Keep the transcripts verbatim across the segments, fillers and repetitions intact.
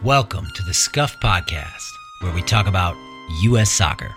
Welcome to the Scuff Podcast, where we talk about U S soccer.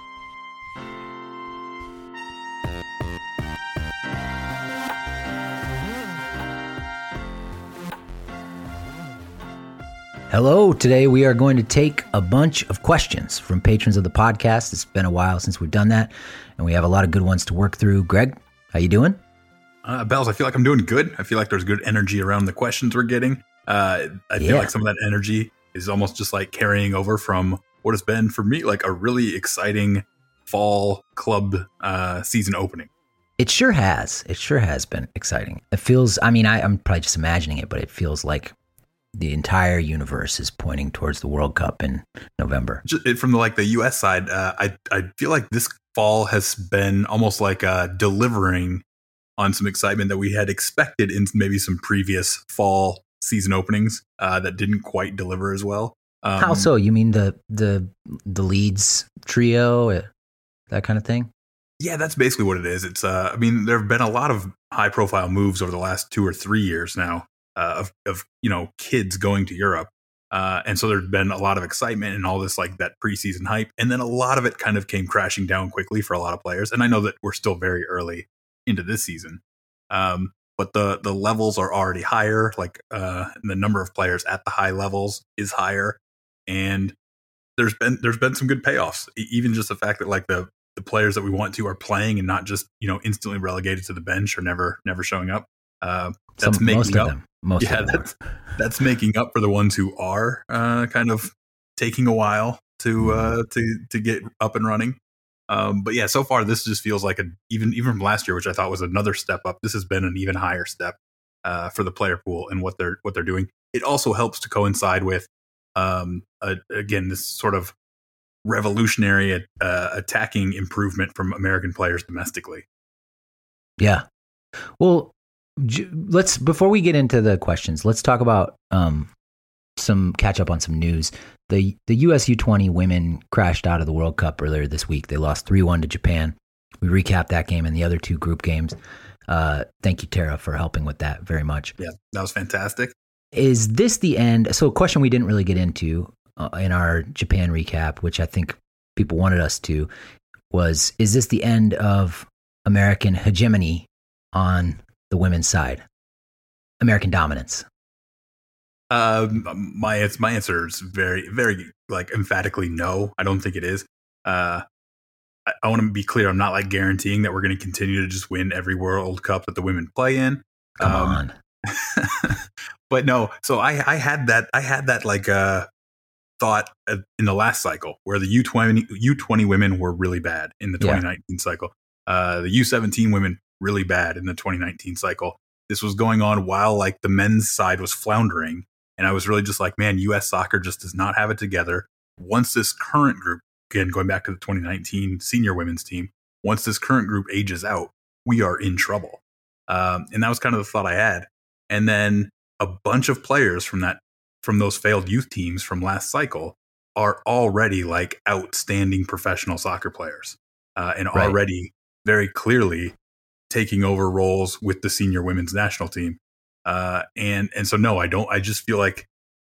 Hello, today we are going to take a bunch of questions from patrons of the podcast. It's been a while since we've done that, and we have a lot of good ones to work through. Greg, how you doing? Uh, Bells, I feel like I'm doing good. I feel like there's good energy around the questions we're getting. Uh, I Yeah. feel like some of that energy is almost just like carrying over from what has been, for me, like a really exciting fall club uh, season opening. It sure has. It sure has been exciting. It feels, I mean, I, I'm probably just imagining it, but it feels like the entire universe is pointing towards the World Cup in November. Just, it- from the, like the U S side, uh, I I feel like this fall has been almost like uh, delivering on some excitement that we had expected in maybe some previous fall season openings uh, that didn't quite deliver as well. Um, How so? You mean the the the Leeds trio, uh, that kind of thing? Yeah, that's basically what it is. It's, uh, I mean, there have been a lot of high profile moves over the last two or three years now uh, of, of, you know, kids going to Europe. Uh, and so there's been a lot of excitement and all this, like that preseason hype. And then a lot of it kind of came crashing down quickly for a lot of players. And I know that we're still very early into this season. Um, but the, the levels are already higher. Like, uh, the number of players at the high levels is higher. And there's been, there's been some good payoffs. E- Even just the fact that like the, the players that we want to are playing and not just, you know, instantly relegated to the bench or never, never showing up. Uh, that's Some, making most of up. them. Most yeah, of them. that's, that's making up for the ones who are uh, kind of taking a while to uh, to to get up and running. Um, but yeah, so far this just feels like a even even from last year, which I thought was another step up. This has been an even higher step uh, for the player pool and what they're what they're doing. It also helps to coincide with um, a, again this sort of revolutionary uh, attacking improvement from American players domestically. Yeah. Well, j- let's before we get into the questions, let's talk about um, some catch up on some news. The the U S U twenty women crashed out of the World Cup earlier this week. They lost three one to Japan. We recapped that game and the other two group games. Uh, thank you, Tara, for helping with that very much. Yeah, that was fantastic. Is this the end? So a question we didn't really get into uh, in our Japan recap, which I think people wanted us to, was, is this the end of American hegemony on the women's side? American dominance? Um, my it's my answer is very very like emphatically no. I don't think it is. Uh, I, I want to be clear. I'm not like guaranteeing that we're going to continue to just win every World Cup that the women play in. Come Um, on. but no. So I I had that I had that like uh thought uh, in the last cycle where the U twenty U twenty women were really bad in the Yeah. twenty nineteen cycle. Uh, the U seventeen women really bad in the twenty nineteen cycle. This was going on while like the men's side was floundering. And I was really just like, man, U S soccer just does not have it together. Once this current group, again, going back to the twenty nineteen senior women's team, once this current group ages out, we are in trouble. Um, and that was kind of the thought I had. And then a bunch of players from that, from those failed youth teams from last cycle are already like outstanding professional soccer players uh, and Right. already very clearly taking over roles with the senior women's national team. Uh, and, and so, no, I don't, I just feel like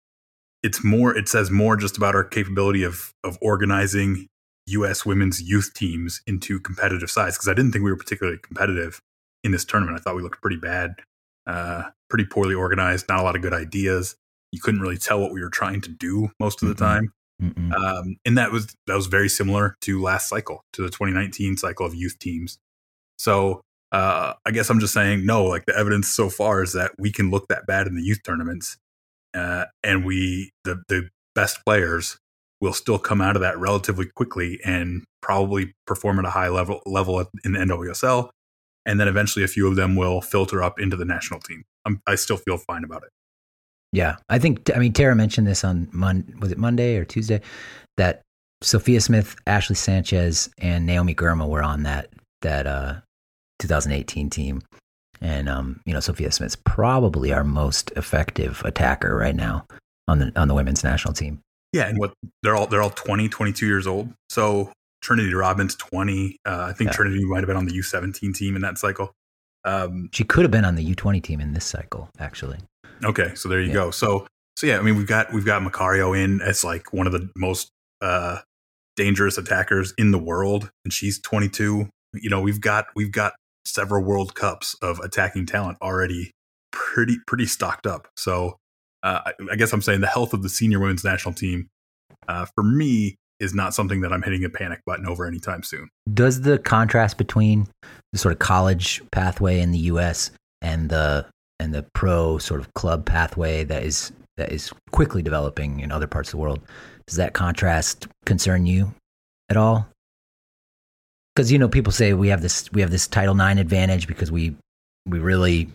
it's more, it says more just about our capability of, of organizing U S women's youth teams into competitive size. Cause I didn't think we were particularly competitive in this tournament. I thought we looked pretty bad, uh, pretty poorly organized, not a lot of good ideas. You couldn't really tell what we were trying to do most of the Mhm. time. Mm-mm. Um, and that was, that was very similar to last cycle, to the twenty nineteen cycle of youth teams. So, Uh, I guess I'm just saying no. Like the evidence so far is that we can look that bad in the youth tournaments, uh, and we the the best players will still come out of that relatively quickly and probably perform at a high level level in the N W S L, and then eventually a few of them will filter up into the national team. I'm, I still feel fine about it. Yeah, I think, I mean, Tara mentioned this on, Mon- was it Monday or Tuesday, that Sophia Smith, Ashley Sanchez, and Naomi Girma were on that, that, uh, twenty eighteen team. And, um, you know, Sophia Smith's probably our most effective attacker right now on the, on the women's national team. Yeah, and what they're all they're all twenty, twenty-two years old. So Trinity Robbins twenty. Uh, I think Yeah. Trinity might have been on the U seventeen team in that cycle. Um, She could have been on the U twenty team in this cycle, actually. okay, so there you Yeah. go. So so yeah, I mean we've got we've got Macario in as like one of the most uh, dangerous attackers in the world, and she's twenty-two. You know, we've got we've got several World Cups of attacking talent already pretty pretty stocked up. So uh, I, I guess I'm saying the health of the senior women's national team uh, for me is not something that I'm hitting a panic button over anytime soon. Does the contrast between the sort of college pathway in the U S and the and the pro sort of club pathway that is that is quickly developing in other parts of the world, does that contrast concern you at all? Because, you know, people say we have this we have this Title nine advantage because we we really,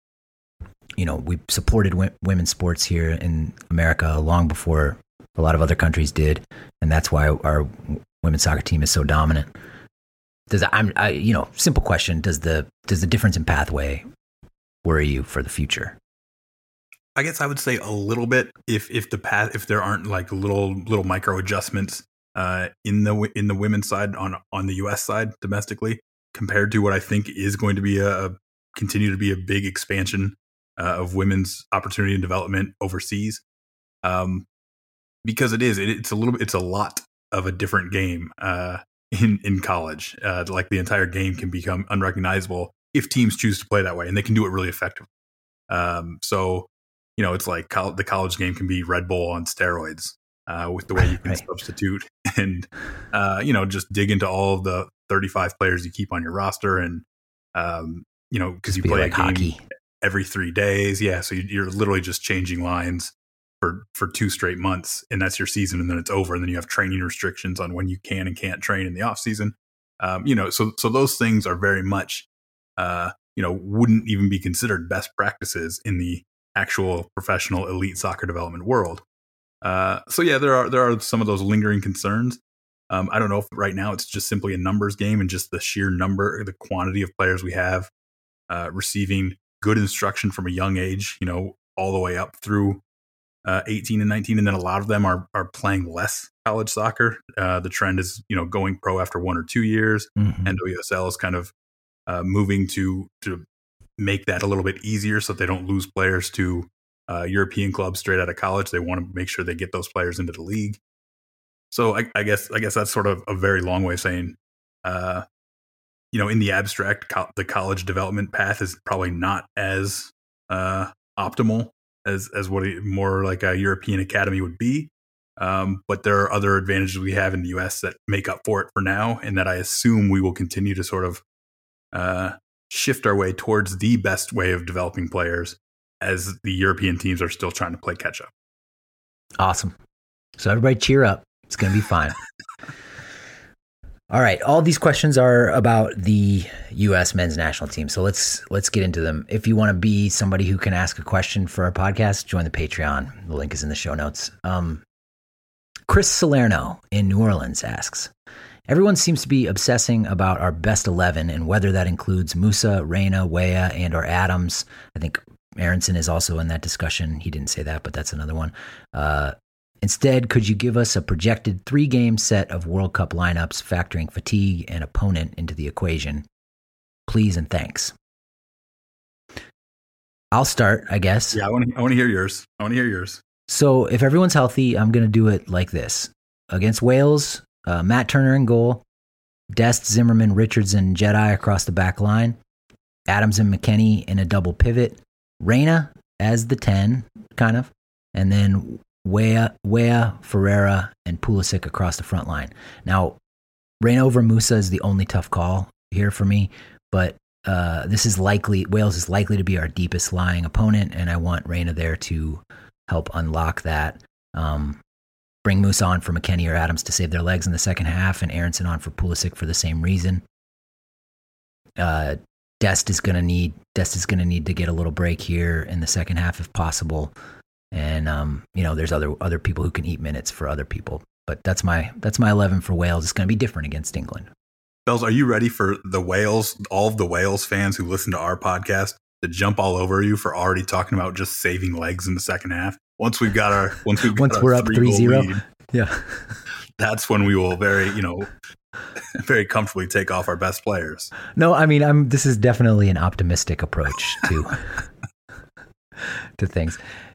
you know, we supported w- women's sports here in America long before a lot of other countries did, and that's why our women's soccer team is so dominant. Does I'm I, you know, simple question: Does the does the difference in pathway worry you for the future? I guess I would say a little bit. If if the path if there aren't like little little micro adjustments uh, in the in the women's side on on the U S side domestically, compared to what I think is going to be a, a continue to be a big expansion uh, of women's opportunity and development overseas. Um, Because it is, it, it's a little bit, it's a lot of a different game uh, in in college. Uh, like the entire game can become unrecognizable if teams choose to play that way, and they can do it really effectively. Um, so, you know, it's like col- the college game can be Red Bull on steroids uh, with the way you can right. substitute and uh, you know, just dig into all of the thirty-five players you keep on your roster, and um, you know, because you play like a game hockey. every three days, yeah. So you're literally just changing lines for for two straight months, and that's your season, and then it's over, and then you have training restrictions on when you can and can't train in the off season. Um, you know, so so those things are very much uh, you know, wouldn't even be considered best practices in the actual professional elite soccer development world. Uh, so yeah, there are there are some of those lingering concerns. Um, I don't know if right now it's just simply a numbers game and just the sheer number, the quantity of players we have uh, receiving good instruction from a young age, you know, all the way up through Uh, eighteen and nineteen, and then a lot of them are are playing less college soccer. Uh, the trend is, you know, going pro after one or two years. Mm-hmm. N W S L is kind of uh, moving to to make that a little bit easier so that they don't lose players to uh, European clubs straight out of college. They want to make sure they get those players into the league. So I, I guess I guess that's sort of a very long way of saying, uh, you know, in the abstract, co- the college development path is probably not as uh, optimal as as what a, more like a European academy would be. Um, but there are other advantages we have in the U S that make up for it for now, and that I assume we will continue to sort of uh, shift our way towards the best way of developing players as the European teams are still trying to play catch up. Awesome. So everybody cheer up. It's going to be fine. All right. All these questions are about the U S men's national team. So let's let's get into them. If you want to be somebody who can ask a question for our podcast, join the Patreon. The link is in the show notes. Um, Chris Salerno in New Orleans asks, everyone seems to be obsessing about our best eleven and whether that includes Musa, Reyna, Weah, and or Adams. I think Aronson is also in that discussion. He didn't say that, but that's another one. Uh, Instead, could you give us a projected three-game set of World Cup lineups factoring fatigue and opponent into the equation? Please and thanks. I'll start, I guess. Yeah, I want to I want to hear yours. I want to hear yours. So if everyone's healthy, I'm going to do it like this. Against Wales, uh, Matt Turner in goal, Dest, Zimmerman, Richardson, Jedi across the back line, Adams and McKennie in a double pivot, Reyna as the ten, kind of, and then Weah, Weah, Ferreira, and Pulisic across the front line. Now, Reyna over Musa is the only tough call here for me, but uh, this is likely, Wales is likely to be our deepest lying opponent, and I want Reyna there to help unlock that. Um, bring Musa on for McKennie or Adams to save their legs in the second half, and Aronson on for Pulisic for the same reason. Uh, Dest is going to need Dest is going to need to get a little break here in the second half if possible. And, um, you know, there's other other people who can eat minutes for other people. But that's my that's my eleven for Wales. It's going to be different against England. Bells, are you ready for the Wales, all of the Wales fans who listen to our podcast to jump all over you for already talking about just saving legs in the second half? Once we've got our once we've got once our we're up three zero, yeah, that's when we will very you know very comfortably take off our best players. No, I mean, I'm. This is definitely an optimistic approach to to things.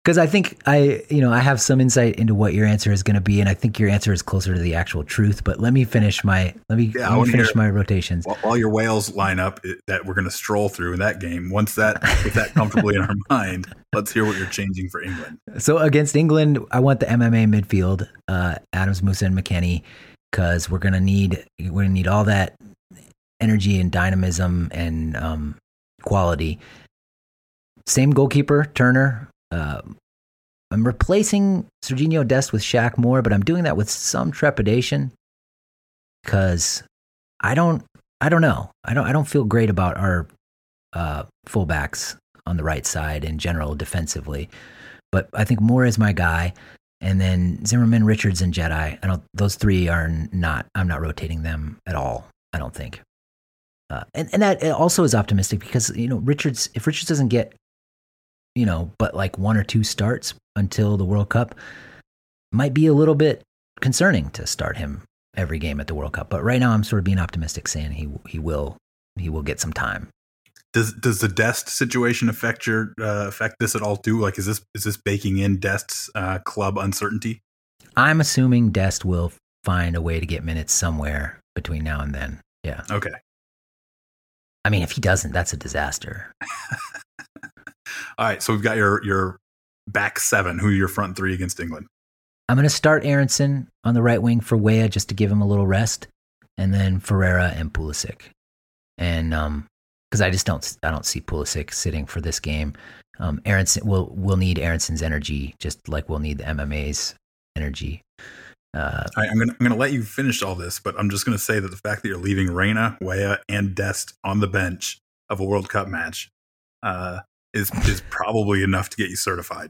Because I think I, you know, I have some insight into what your answer is going to be, and I think your answer is closer to the actual truth. But let me finish my let me, Yeah, let me finish my rotations. While, while your Wales line up it, that we're going to stroll through in that game, once that with that comfortably in our mind, let's hear what you're changing for England. So against England, I want the M M A midfield, uh, Adams, Musa, and McKennie, because we're gonna need we're gonna need all that energy and dynamism and um, quality. Same goalkeeper, Turner. Uh, I'm replacing Serginho Dest with Shaq Moore, but I'm doing that with some trepidation because I don't, I don't know. I don't, I don't feel great about our uh, fullbacks on the right side in general defensively. But I think Moore is my guy, and then Zimmerman, Richards, and Jedi. I don't. Those three are not. I'm not rotating them at all. I don't think. Uh, and and that also is optimistic because you know Richards. If Richards doesn't get you know, but like one or two starts until the World Cup might be a little bit concerning to start him every game at the World Cup. But right now I'm sort of being optimistic saying he he will he will get some time. Does does the Dest situation affect your uh, affect this at all too? Like is this is this baking in Dest's uh, club uncertainty? I'm assuming Dest will find a way to get minutes somewhere between now and then. Yeah. Okay. I mean, if he doesn't, that's a disaster. All right, so we've got your your back seven. Who are your front three against England? I'm going to start Aronson on the right wing for Weah just to give him a little rest, and then Ferreira and Pulisic. And um, because I just don't I don't see Pulisic sitting for this game. Um, Aronson will will need Aronson's energy just like we'll need the M M A's energy. Uh, all right, I'm gonna I'm gonna let you finish all this, but I'm just gonna say that the fact that you're leaving Reina, Weah, and Dest on the bench of a World Cup match. Uh, Is, is probably enough to get you certified.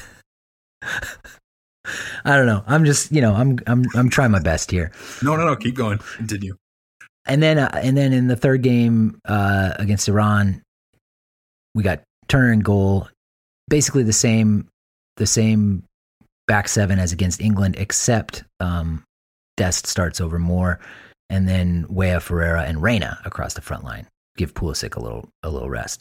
I don't know. I'm just, you know, I'm I'm I'm trying my best here. No, no, no. Keep going. Continue. And then uh, and then in the third game uh, against Iran, we got Turner in goal. Basically the same the same back seven as against England, except um, Dest starts over Moore, and then Weah, Ferreira, and Reina across the front line. Give Pulisic a little a little rest.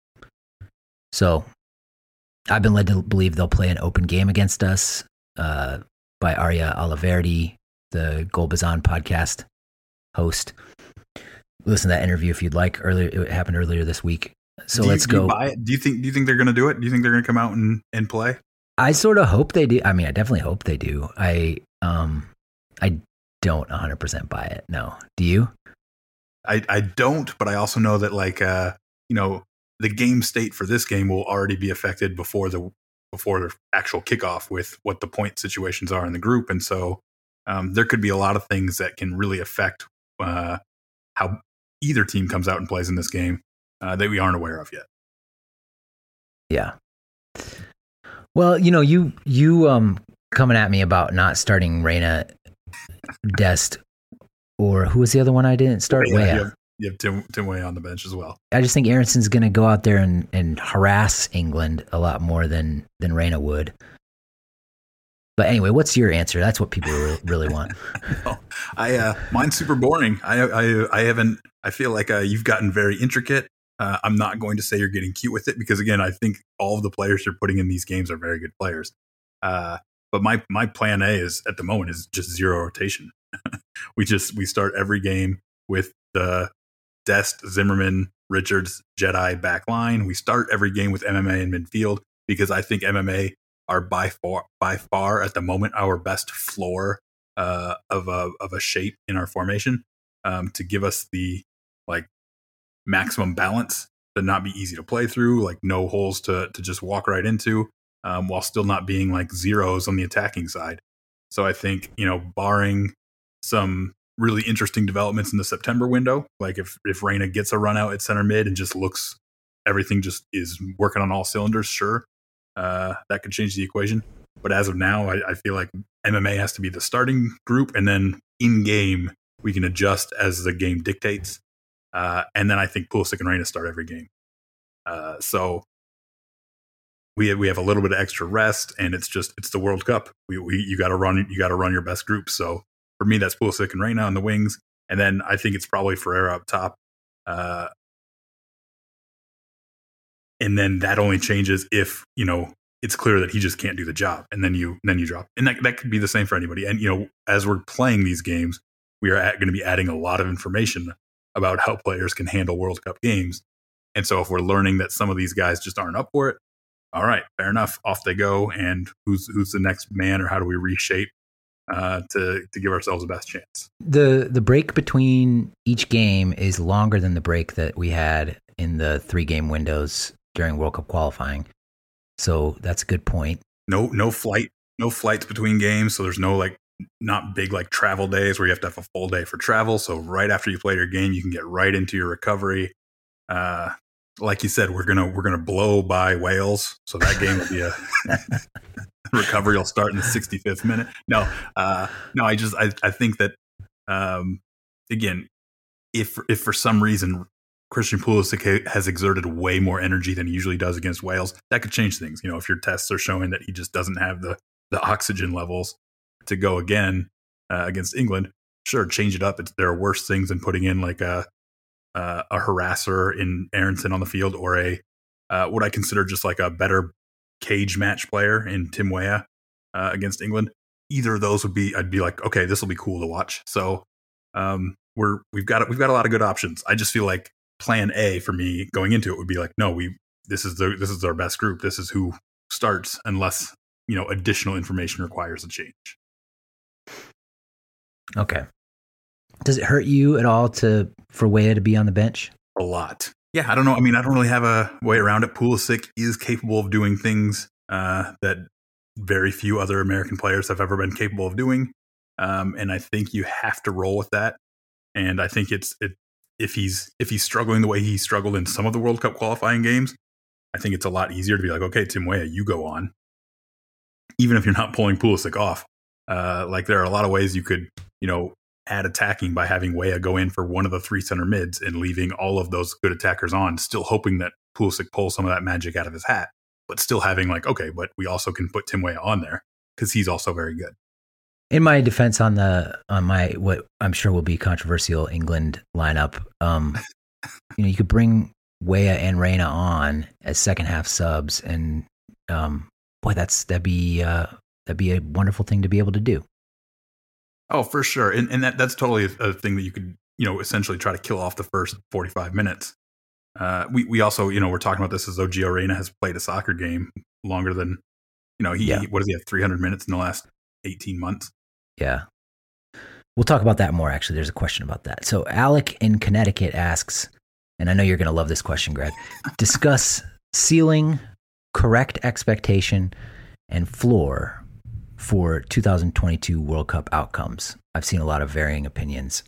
So I've been led to believe they'll play an open game against us uh, by Arya Oliverdi, the Golbazan podcast host. Listen to that interview if you'd like. Earlier, it happened earlier this week. So do let's you, do go. You buy it? Do you think? Do you think they're going to do it? Do you think they're going to come out and, and play? I sort of hope they do. I mean, I definitely hope they do. I um, I don't one hundred percent buy it. No, do you? I I don't, but I also know that like uh, you know. the game state for this game will already be affected before the before the actual kickoff with what the point situations are in the group, and so um, there could be a lot of things that can really affect uh, how either team comes out and plays in this game uh, that we aren't aware of yet. Yeah. Well, you know, you you um coming at me about not starting Reina, Dest, or who was the other one I didn't start? Yeah, Weah. you have, you have Tim, Tim Weah on the bench as well. I just think Aronson's going to go out there and, and harass England a lot more than than Reina would. But anyway, what's your answer? That's what people really, really want. no, I uh, mine's super boring. I I I haven't. I feel like uh, you've gotten very intricate. Uh, I'm not going to say you're getting cute with it because again, I think all of the players you're putting in these games are very good players. Uh, but my my plan A is at the moment is just zero rotation. we just we start every game with the Dest, Zimmerman, Richards, Jedi back line. We start every game with M M A in midfield because I think M M A are by far by far at the moment our best floor uh, of a of a shape in our formation um, to give us the like maximum balance, but not be easy to play through, like no holes to to just walk right into, um, while still not being like zeros on the attacking side. So I think you know, barring some really interesting developments in the September window, like if if Reina gets a run out at center mid and just looks everything just is working on all cylinders, sure, uh, that could change the equation. But as of now, I, I feel like M M A has to be the starting group, and then in game we can adjust as the game dictates. Uh, and then I think Pulisic and Reina start every game. Uh, so we have, we have a little bit of extra rest, and it's just it's the World Cup. We we you got to run you got to run your best group. So for me, that's Pulisic and Reina on the wings, and then I think it's probably Ferreira up top. Uh, and then that only changes if you know it's clear that he just can't do the job, and then you then you drop. And that that could be the same for anybody. And you know, as we're playing these games, we are going to be adding a lot of information about how players can handle World Cup games. And so if we're learning that some of these guys just aren't up for it, all right, fair enough, off they go. And who's who's the next man, or how do we reshape uh, to to give ourselves the best chance? The the break between each game is longer than the break that we had in the three game windows during World Cup qualifying. So that's a good point. No no flight, no flights between games. So there's no like not big like travel days where you have to have a full day for travel. So right after you play your game, you can get right into your recovery. Uh, like you said, we're gonna we're gonna blow by Wales, so that game will be a recovery. Will start in the sixty-fifth minute. No, uh, no, I just I, I think that um, again, if if for some reason Christian Pulisic has exerted way more energy than he usually does against Wales, that could change things. You know, if your tests are showing that he just doesn't have the the oxygen levels to go again uh, against England, sure, change it up. It's, there are worse things than putting in like a uh, a harasser in Aronson on the field, or a uh, what I consider just like a better cage match player in Tim Weah uh, against England. Either of those would be, I'd be like, okay, this will be cool to watch. So um, we're we've got we've got a lot of good options. I just feel like Plan A for me going into it would be like, no, we this is the this is our best group. This is who starts, unless you know additional information requires a change. Okay. Does it hurt you at all to for Weah to be on the bench? A lot. Yeah, I don't know. I mean, I don't really have a way around it. Pulisic is capable of doing things uh, that very few other American players have ever been capable of doing, um, and I think you have to roll with that. And I think it's it, if he's if he's struggling the way he struggled in some of the World Cup qualifying games, I think it's a lot easier to be like, okay, Tim Weah, you go on, even if you're not pulling Pulisic off. Uh, like there are a lot of ways you could, you know, add attacking by having Weah go in for one of the three center mids and leaving all of those good attackers on, still hoping that Pulisic pulls some of that magic out of his hat, but still having like, okay, but we also can put Tim Weah on there because he's also very good. In my defense on the on my what I'm sure will be controversial England lineup, um, you know, you could bring Weah and Reina on as second half subs, and um, boy, that's that'd be uh, that'd be a wonderful thing to be able to do. Oh, for sure. And and that, that's totally a, a thing that you could, you know, essentially try to kill off the first forty-five minutes. Uh, we, we also, you know, we're talking about this as though Gio Reyna has played a soccer game longer than, you know, he, yeah. he what does he have, three hundred minutes in the last eighteen months? Yeah. We'll talk about that more, actually. There's a question about that. So Alec in Connecticut asks, and I know you're going to love this question, Greg, discuss ceiling, correct expectation, and floor for two thousand twenty-two World Cup outcomes. I've seen a lot of varying opinions.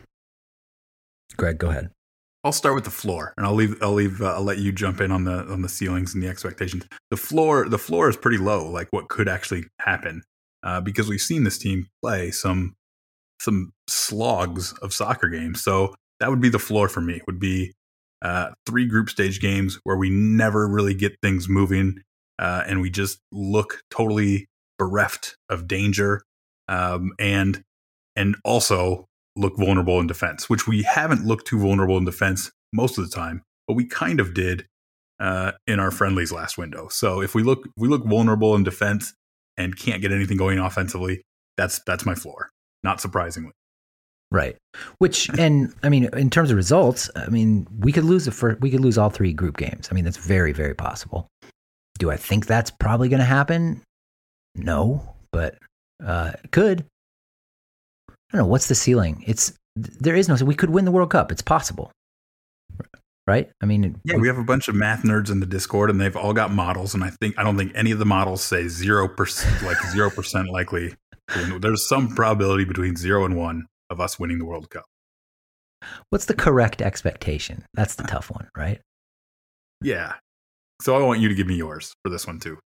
Greg, go ahead. I'll start with the floor, and I'll leave. I'll leave. Uh, I'll let you jump in on the on the ceilings and the expectations. The floor, the floor is pretty low. Like what could actually happen, uh, because we've seen this team play some some slogs of soccer games. So that would be the floor for me. Would be uh, three group stage games where we never really get things moving, uh, and we just look totally bereft of danger, um, and and also look vulnerable in defense, which we haven't looked too vulnerable in defense most of the time, but we kind of did uh, in our friendlies last window. So if we look if we look vulnerable in defense and can't get anything going offensively, that's that's my floor. Not surprisingly. Right. Which, and I mean, in terms of results, I mean, we could lose the first, we could lose all three group games. I mean, that's very, very possible. Do I think that's probably going to happen? No, but uh, it could. I don't know. What's the ceiling? It's there is no. We could win the World Cup. It's possible, right? I mean, yeah, we have a bunch of math nerds in the Discord, and they've all got models. And I think I don't think any of the models say zero percent, like zero percent likely. There's some probability between zero and one of us winning the World Cup. What's the correct expectation? That's the tough one, right? Yeah. So I want you to give me yours for this one too.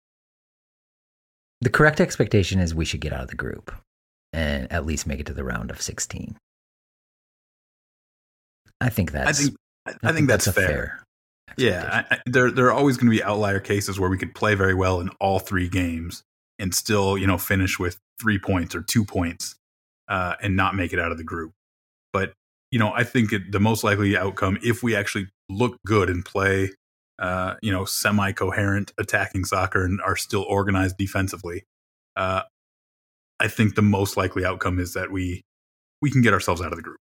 The correct expectation is we should get out of the group and at least make it to the round of sixteen. I think that's. I think. I, I think, think that's, that's fair. fair yeah, I, I, there there are always going to be outlier cases where we could play very well in all three games and still, you know, finish with three points or two points uh, and not make it out of the group. But you know, I think it, the most likely outcome, if we actually look good and play uh, you know, semi-coherent attacking soccer and are still organized defensively, uh, I think the most likely outcome is that we we can get ourselves out of the group.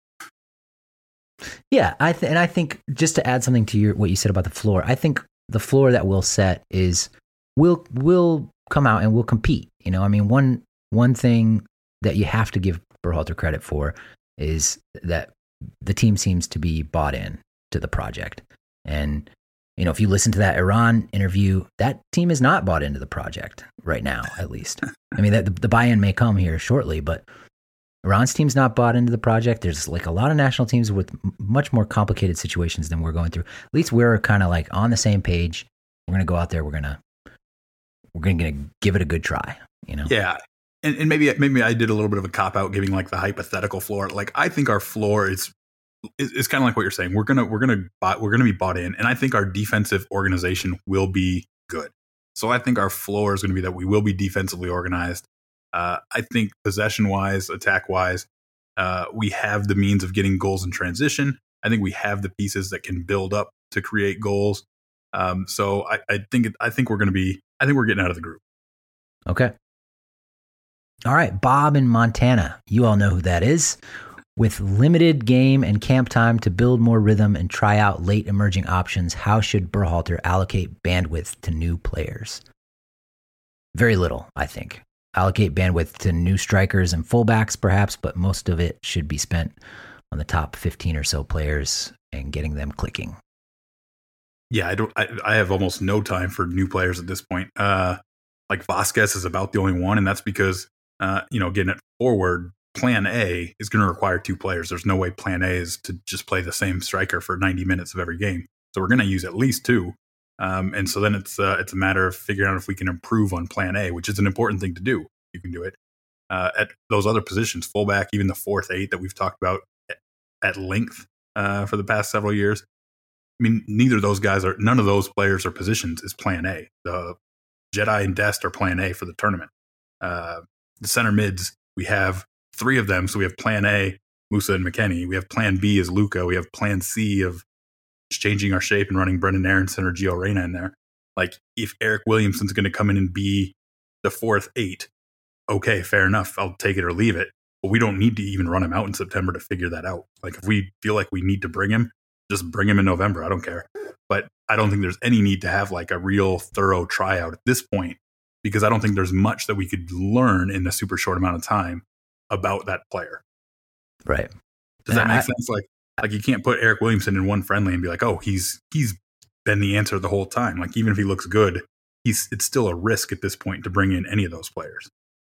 Yeah, I th- and I think just to add something to your what you said about the floor, I think the floor that we'll set is we'll we'll come out and we'll compete. You know, I mean, one one thing that you have to give Berhalter credit for is that the team seems to be bought in to the project. And, you know, if you listen to that Iran interview, that team is not bought into the project right now, at least. I mean, the, the buy-in may come here shortly, but Iran's team's not bought into the project. There's like a lot of national teams with much more complicated situations than we're going through. At least we're kind of like on the same page. We're going to go out there. We're going to, we're going to give it a good try, you know? Yeah. And, and maybe maybe I did a little bit of a cop out giving like the hypothetical floor. Like I think our floor is is, is kind of like what you're saying. We're gonna we're gonna buy, we're gonna be bought in, and I think our defensive organization will be good. So I think our floor is going to be that we will be defensively organized. Uh, I think possession wise, attack wise, uh, we have the means of getting goals in transition. I think we have the pieces that can build up to create goals. Um, so I, I think it, I think we're going to be. I think we're getting out of the group. Okay. All right, Bob in Montana. You all know who that is. With limited game and camp time to build more rhythm and try out late emerging options, how should Berhalter allocate bandwidth to new players? Very little, I think. Allocate bandwidth to new strikers and fullbacks, perhaps, but most of it should be spent on the top fifteen or so players and getting them clicking. Yeah, I don't. I, I have almost no time for new players at this point. Uh, like Vasquez is about the only one, and that's because uh, you know, getting it forward, Plan A is going to require two players. There's no way Plan A is to just play the same striker for ninety minutes of every game. So we're going to use at least two, um, and so then it's uh, it's a matter of figuring out if we can improve on Plan A, which is an important thing to do. You can do it uh, at those other positions, fullback, even the fourth eight that we've talked about at length uh, for the past several years. I mean, neither of those guys are, none of those players or positions is Plan A. The Jedi and Dest are Plan A for the tournament. Uh, the center mids, we have three of them. So we have Plan A, Musa and McKennie. We have Plan B as Luca. We have Plan C of changing our shape and running Brendan Aronson or Gio Reyna in there. Like, if Eric Williamson's going to come in and be the fourth eight, okay, fair enough. I'll take it or leave it. But we don't need to even run him out in September to figure that out. Like, if we feel like we need to bring him, just bring him in November. I don't care. But I don't think there's any need to have like a real thorough tryout at this point, because I don't think there's much that we could learn in a super short amount of time about that player. Right. Does that And make I, sense? Like, like you can't put Eric Williamson in one friendly and be like, oh, he's he's been the answer the whole time. Like, even if he looks good, he's it's still a risk at this point to bring in any of those players.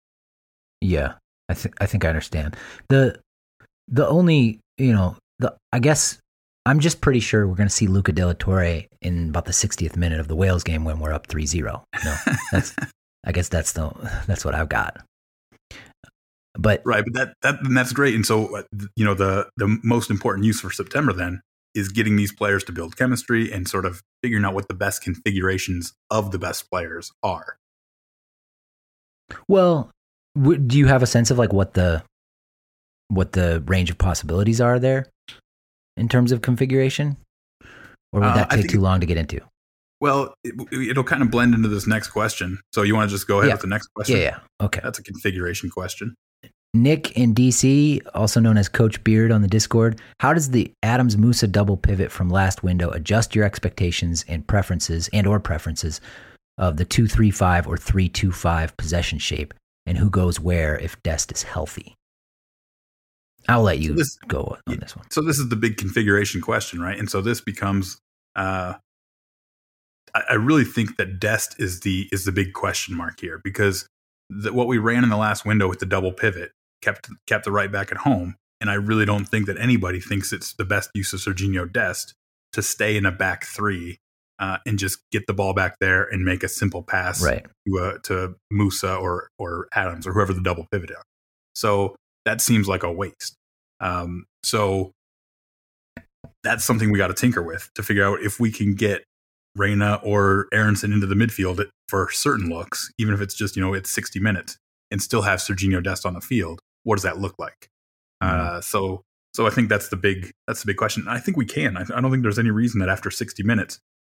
Yeah, I think I think I understand. The the only, you know, the I guess I'm just pretty sure we're going to see Luca De La Torre in about the sixtieth minute of the Wales game when we're up three zero. No, that's I guess that's the that's what I've got. But right, but that that and that's great. And so, you know, the the most important use for September then is getting these players to build chemistry and sort of figuring out what the best configurations of the best players are. Well, w- do you have a sense of like what the what the range of possibilities are there in terms of configuration, or would Uh, that I take think too it- long to get into? Well, it, it'll kind of blend into this next question. So you want to just go ahead Yeah. with the next question? Yeah, yeah. Okay. That's a configuration question. Nick in D C, also known as Coach Beard on the Discord, how does the Adams Musa double pivot from last window adjust your expectations and preferences and or preferences of the two three five or three two five possession shape, and who goes where if Dest is healthy? I'll let you So this- go on this one. So this is the big configuration question, right? And so this becomes, uh, I, I really think that Dest is the is the big question mark here, because the, what we ran in the last window with the double pivot kept kept the right back at home, and I really don't think that anybody thinks it's the best use of Serginho Dest to stay in a back three uh, and just get the ball back there and make a simple pass Right. to, uh, to Musa or or Adams or whoever the double pivot is. So that seems like a waste. Um, so that's something we got to tinker with to figure out if we can get Reyna or Aronson into the midfield for certain looks, even if it's just, you know, it's sixty minutes, and still have Serginho Dest on the field. What does that look like? Mm-hmm. Uh, so, so I think that's the big that's the big question. I think we can. I, I don't think there's any reason that after sixty minutes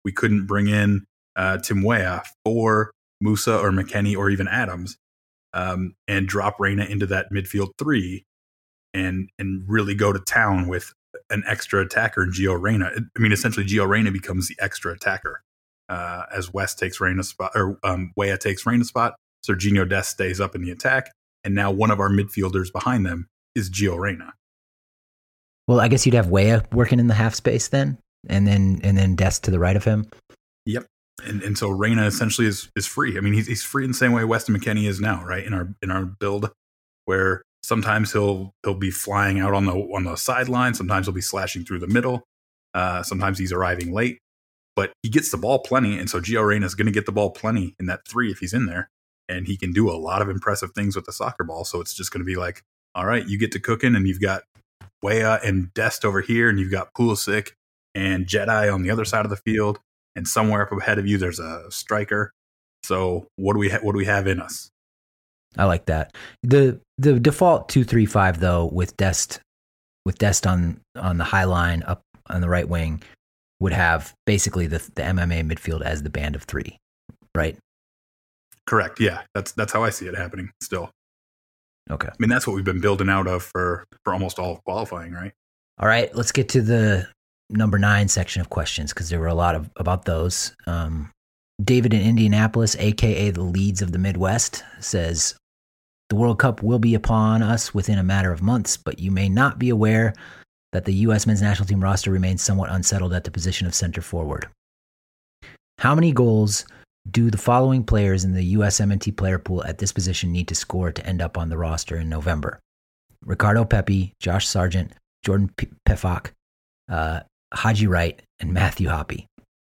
we couldn't bring in uh, Tim Weah for Musa or McKennie or even Adams um, and drop Reyna into that midfield three and and really go to town with an extra attacker in Gio Reyna. I mean, essentially, Gio Reyna becomes the extra attacker uh, as West takes Reyna's spot, or um, Weah takes Reyna's spot. Serginho Dest stays up in the attack, and now one of our midfielders behind them is Gio Reyna. Well, I guess you'd have Weah working in the half space then, and then and then Dest to the right of him. Yep. And and so Reyna essentially is is free. I mean, he's he's free in the same way Weston McKennie is now, right? In our in our build, where sometimes he'll he'll be flying out on the on the sideline. Sometimes he'll be slashing through the middle. Uh, sometimes he's arriving late, but he gets the ball plenty. And so Gio Reyna is going to get the ball plenty in that three if he's in there, and he can do a lot of impressive things with the soccer ball. So it's just going to be like, all right, you get to cooking, and you've got Weah and Dest over here, and you've got Pulisic and Jedi on the other side of the field, and somewhere up ahead of you there's a striker. So what do we ha- what do we have in us? I like that. The the default two three five though, with Dest with Dest on on the high line up on the right wing, would have basically the the M M A midfield as the band of three, right? Correct. Yeah, that's that's how I see it happening still. Okay. I mean, that's what we've been building out of for for almost all of qualifying, right? All right, let's get to the number nine section of questions, because there were a lot of about those. Um, David in Indianapolis, aka the Leeds of the Midwest, says, the World Cup will be upon us within a matter of months, but you may not be aware that the U S men's national team roster remains somewhat unsettled at the position of center forward. How many goals do the following players in the U S M N T player pool at this position need to score to end up on the roster in November? Ricardo Pepi, Josh Sargent, Jordan P- Pefak, uh, Haji Wright, and Matthew Hoppe.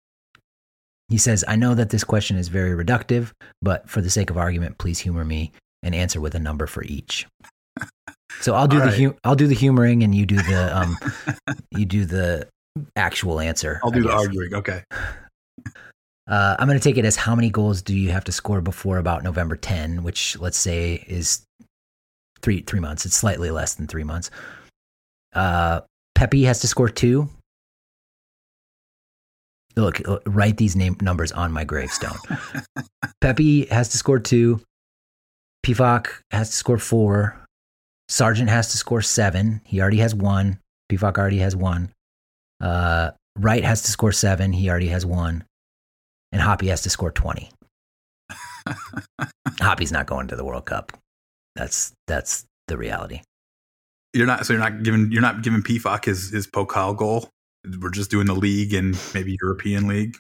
He says, I know that this question is very reductive, but for the sake of argument, please humor me and answer with a number for each. So I'll do All the right. hu- I'll do the humoring, and you do the um you do the actual answer. I'll I do the guess. arguing. Okay. Uh, I'm going to take it as how many goals do you have to score before about November tenth, which let's say is three three months. It's slightly less than three months. Uh, Pepe has to score two. Look, write these name numbers on my gravestone. Pepe has to score two. Pifak has to score four. Sargent has to score seven. He already has one. Pifak already has one. Uh, Wright has to score seven. He already has one. And Hoppe has to score twenty. Hoppe's not going to the World Cup. That's that's the reality. You're not so you're not giving you're not giving P F O C his his Pokal goal. We're just doing the league and maybe European League.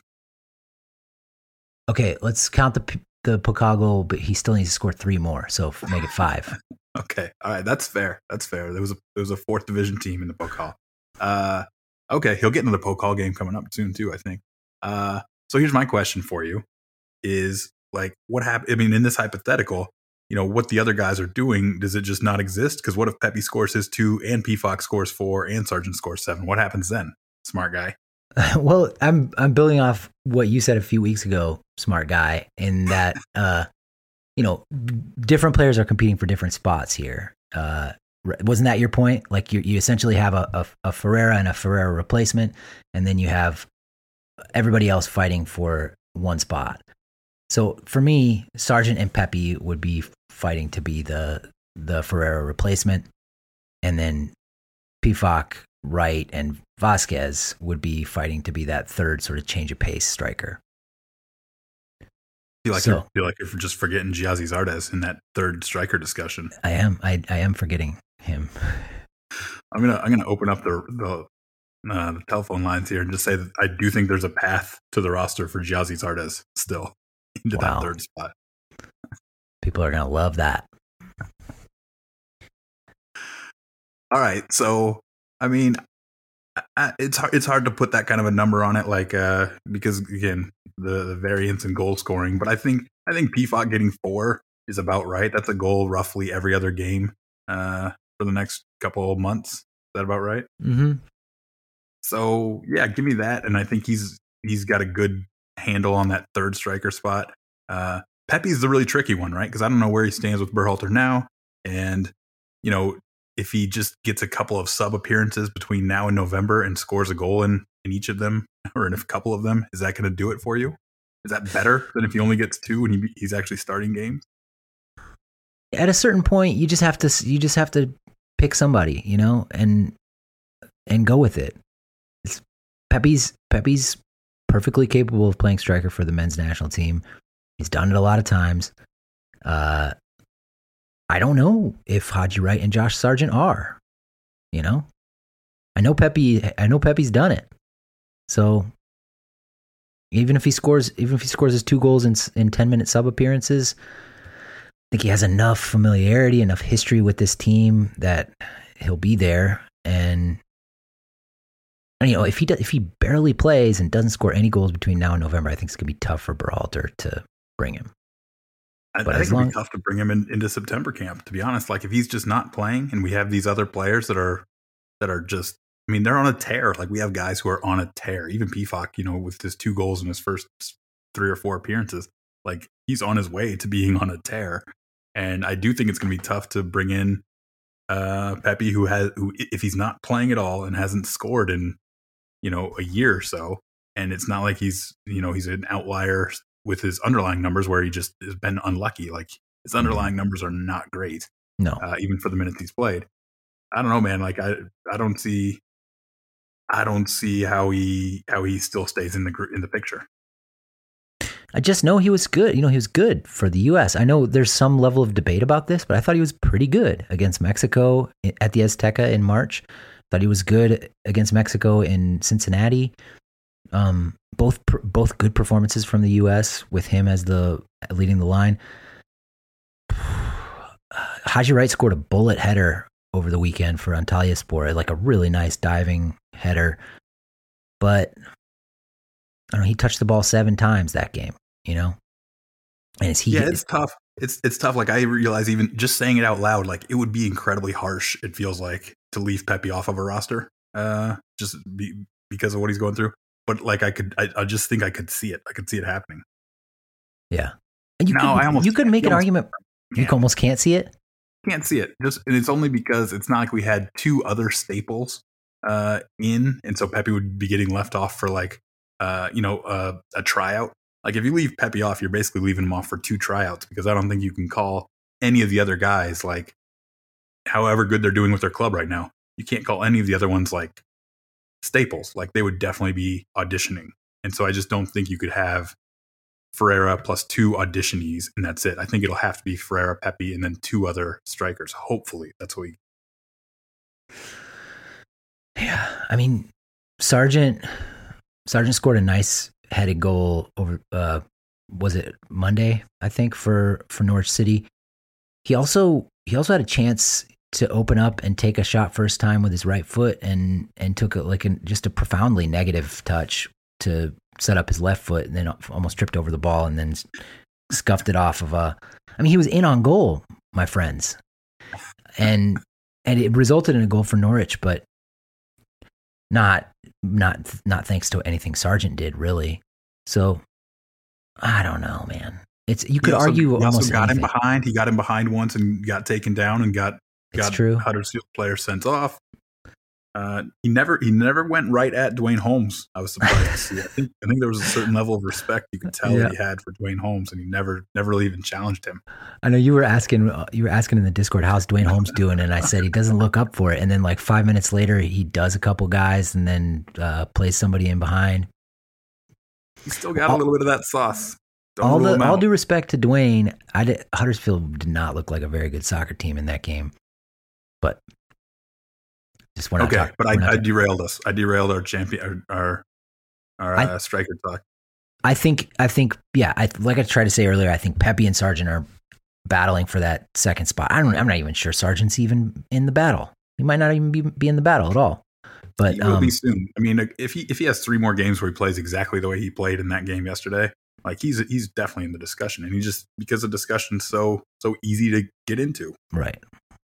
Okay, let's count the the Pokal goal, but he still needs to score three more, so make it five. Okay, all right, that's fair. That's fair. There was a there was a fourth division team in the Pokal. Uh, okay, he'll get into the Pokal game coming up soon too, I think. Uh, so here's my question for you: is like what happened? I mean, in this hypothetical, you know, what the other guys are doing, does it just not exist? Because what if Pepe scores his two and P F O C scores four and Sargent scores seven? What happens then? Smart guy. Well, I'm I'm building off what you said a few weeks ago, smart guy, in that uh, you know, different players are competing for different spots here. Uh, wasn't that your point? Like you you essentially have a, a a Ferreira and a Ferreira replacement, and then you have everybody else fighting for one spot. So for me, Sargent and Pepe would be fighting to be the the Ferreira replacement, and then P F O C, Wright, and Vasquez would be fighting to be that third sort of change of pace striker. Feel like So- you're feel like you're just forgetting Giazzi Zardes in that third striker discussion. I am I, I am forgetting him. I'm gonna I'm gonna open up the the, uh, the telephone lines here and just say that I do think there's a path to the roster for Giazzi Zardes still into Wow. that third spot. People are gonna love that. All right, so I mean, I, it's hard, it's hard to put that kind of a number on it, like uh, because again, the, the variance in goal scoring. But I think I think P F O C getting four is about right. That's a goal roughly every other game uh, for the next couple of months. Is that about right? Mm-hmm. So yeah, give me that, and I think he's he's got a good handle on that third striker spot. Uh, Pepe's the really tricky one, right? Because I don't know where he stands with Berhalter now, and you know, if he just gets a couple of sub appearances between now and November and scores a goal in, in each of them, or in a couple of them, is that going to do it for you? Is that better than if he only gets two and he, he's actually starting games? At a certain point, you just have to you just have to pick somebody, you know, and and go with it. It's, Pepe's Pepe's perfectly capable of playing striker for the men's national team. He's done it a lot of times. Uh, I don't know if Haji Wright and Josh Sargent are. You know, I know Pepe. I know Pepe's done it. So even if he scores, even if he scores his two goals in in ten minute sub appearances, I think he has enough familiarity, enough history with this team that he'll be there. And, and you know, if he does, if he barely plays and doesn't score any goals between now and November, I think it's gonna be tough for Berhalter to bring him. I, But I think as it'd long be tough to bring him in, into September camp, to be honest. Like if he's just not playing and we have these other players that are that are just, I mean, they're on a tear. Like we have guys who are on a tear. Even P F A C, you know, with his two goals in his first three or four appearances, like he's on his way to being on a tear. And I do think it's going to be tough to bring in uh, Pepe, who has, who if he's not playing at all and hasn't scored in, you know, a year or so, and it's not like he's, you know, he's an outlier with his underlying numbers where he just has been unlucky. Like his underlying numbers are not great. No, uh, even for the minutes he's played. I don't know, man. Like I, I don't see, I don't see how he how he still stays in the gr- in the picture. I just know he was good. You know, he was good for the U S. I know there's some level of debate about this, but I thought he was pretty good against Mexico at the Azteca in March. Thought he was good against Mexico in Cincinnati. Um, both both good performances from the U S with him as the leading the line. Haji Wright scored a bullet header over the weekend for Antalyaspor, like a really nice diving header. But I don't know, he touched the ball seven times that game, you know? And is he Yeah, it's tough. It's it's tough. Like I realize even just saying it out loud, like it would be incredibly harsh, it feels like, to leave Pepe off of a roster. Uh just be, because of what he's going through. But like I could I, I just think I could see it. I could see it happening. Yeah. And you no, could, I almost you could make an argument. You almost can't see it. Can't see it. Just and it's only because it's not like we had two other staples uh, in, and so Pepe would be getting left off for like uh, you know uh, a tryout. Like if you leave Pepe off, you're basically leaving him off for two tryouts because I don't think you can call any of the other guys, like however good they're doing with their club right now, you can't call any of the other ones like staples. Like they would definitely be auditioning, and so I just don't think you could have Ferreira plus two auditionees, and that's it. I think it'll have to be Ferreira, Pepe, and then two other strikers. Hopefully, that's what we. Yeah, I mean, Sargent. Sargent scored a nice headed goal over. Uh, was it Monday? I think for for Norwich City. He also he also had a chance to open up and take a shot first time with his right foot, and and took a, like an, just a profoundly negative touch to set up his left foot, and then almost tripped over the ball and then scuffed it off of a. I mean, he was in on goal, my friends, and and it resulted in a goal for Norwich, but not not not thanks to anything Sargent did, really. So I don't know, man. It's you could he also, argue he almost also got anything. him behind. He got him behind once and got taken down and got It's got true. Huddersfield player sent off. Uh, he never he never went right at Dwayne Holmes. I was surprised to see. I think I think there was a certain level of respect you could tell Yeah. that he had for Dwayne Holmes, and he never never really even challenged him. I know you were asking you were asking in the Discord, how's Dwayne Holmes doing, and I said he doesn't look up for it. And then like five minutes later, he does a couple guys and then uh, plays somebody in behind. He's still got all, a little bit of that sauce. Don't all rule the him all out. due respect to Dwayne, I did, Huddersfield did not look like a very good soccer team in that game. But just we're not Okay, talk, but we're I, not I talk- derailed us. I derailed our champion, our our, our I- uh, striker talk. I think, I think, yeah, I, like I tried to say earlier, I think Pepe and Sargent are battling for that second spot. I don't, I'm not even sure Sargent's even in the battle. He might not even be, be in the battle at all. But He will um, be soon. I mean, if he if he has three more games where he plays exactly the way he played in that game yesterday, like he's he's definitely in the discussion. And he just because the discussion's so so easy to get into. right.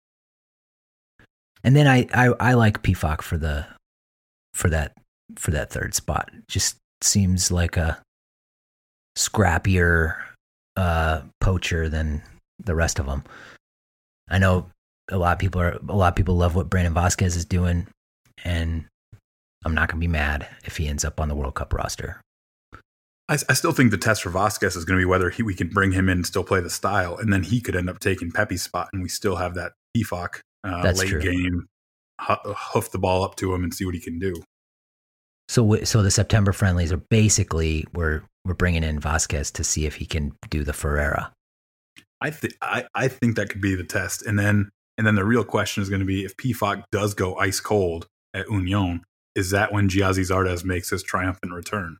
And then I, I, I like P F A C for the for that for that third spot. Just seems like a scrappier uh, poacher than the rest of them. I know a lot of people are a lot of people love what Brandon Vasquez is doing, and I'm not going to be mad if he ends up on the World Cup roster. I, I still think the test for Vasquez is going to be whether he, we can bring him in and still play the style, and then he could end up taking Pepe's spot, and we still have that Pefok uh, That's late true. game, hu- hoof the ball up to him and see what he can do. So, so the September friendlies are basically we're we're bringing in Vasquez to see if he can do the Ferreira. I think I, I think that could be the test, and then and then the real question is going to be if Pefok does go ice cold at Union, is that when Giazzi Zardes makes his triumphant return?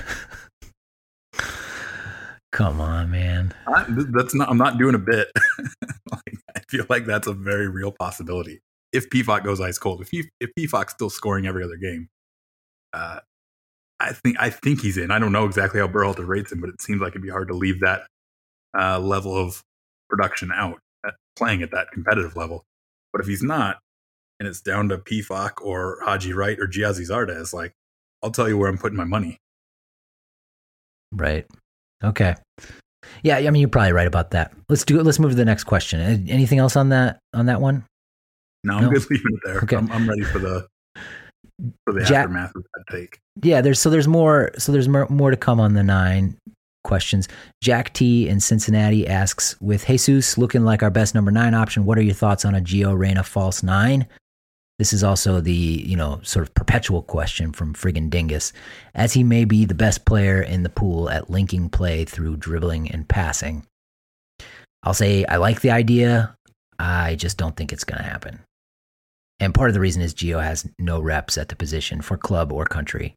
Come on, man. I, that's not. I'm not doing a bit. Like, I feel like that's a very real possibility. If Pefok goes ice cold, if he, if Pefok's still scoring every other game, uh, I think I think he's in. I don't know exactly how Berhalter rates him, but it seems like it'd be hard to leave that uh, level of production out, at playing at that competitive level. But if he's not, and it's down to Pefok or Haji Wright or Giazzi Zardes, like I'll tell you where I'm putting my money. Right. Okay. Yeah, I mean you're probably right about that. Let's do it. Let's move to the next question. Anything else on that on that one? No, I'm no? good leaving it there. Okay. I'm, I'm ready for the for the Jack, aftermath of that take. Yeah, there's so there's more so there's more, more to come on the nine questions. Jack T in Cincinnati asks, with Jesus looking like our best number nine option, what are your thoughts on a Gio Reyna false nine? This is also the, you know, sort of perpetual question from friggin' Dingus, as he may be the best player in the pool at linking play through dribbling and passing. I'll say I like the idea. I just don't think it's going to happen. And part of the reason is Gio has no reps at the position for club or country.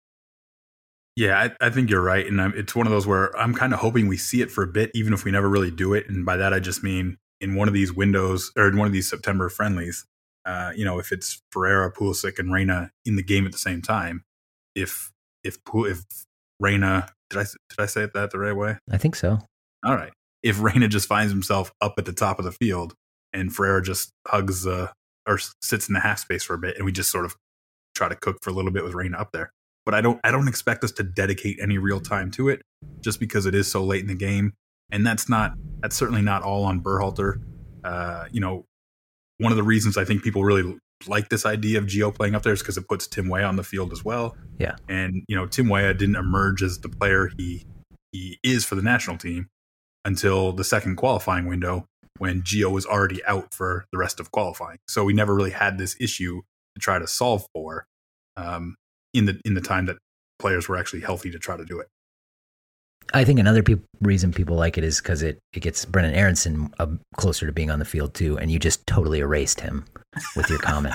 Yeah, I, I think you're right. And I'm, it's one of those where I'm kind of hoping we see it for a bit, even if we never really do it. And by that, I just mean in one of these windows or in one of these September friendlies, uh, you know, if it's Ferreira, Pulisic, and Reyna in the game at the same time, if if if Reyna, did I did I say that the right way? I think so. All right. If Reyna just finds himself up at the top of the field and Ferreira just hugs uh, or sits in the half space for a bit, and we just sort of try to cook for a little bit with Reyna up there. But I don't I don't expect us to dedicate any real time to it just because it is so late in the game. And that's not that's certainly not all on Berhalter. Uh, you know, one of the reasons I think people really like this idea of Gio playing up there is because it puts Tim Weah on the field as well. Yeah. And, you know, Tim Weah didn't emerge as the player he he is for the national team until the second qualifying window when Gio was already out for the rest of qualifying. So we never really had this issue to try to solve for um, in the in the time that players were actually healthy to try to do it. I think another pe- reason people like it is because it, it gets Brennan Aronson uh, closer to being on the field too, and you just totally erased him with your comment.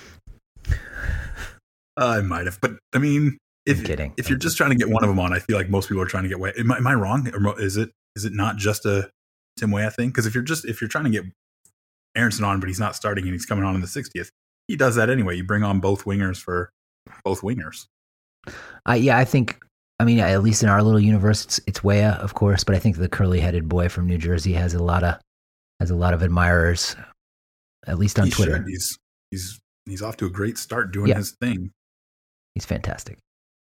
I might have, but I mean, if I'm kidding. if you're just trying to get one of them on, I feel like most people are trying to get Weah. Am I, am I wrong? Or is it is it not just a Tim Weah thing? Because if you're just if you're trying to get Aronson on, but he's not starting and he's coming on in the sixtieth, he does that anyway. You bring on both wingers for both wingers. I yeah, I think. I mean, at least in our little universe, it's, it's Weah, of course, but I think the curly-headed boy from New Jersey has a lot of has a lot of admirers, at least on he Twitter. Should. He's he's he's off to a great start doing yeah. his thing. He's fantastic.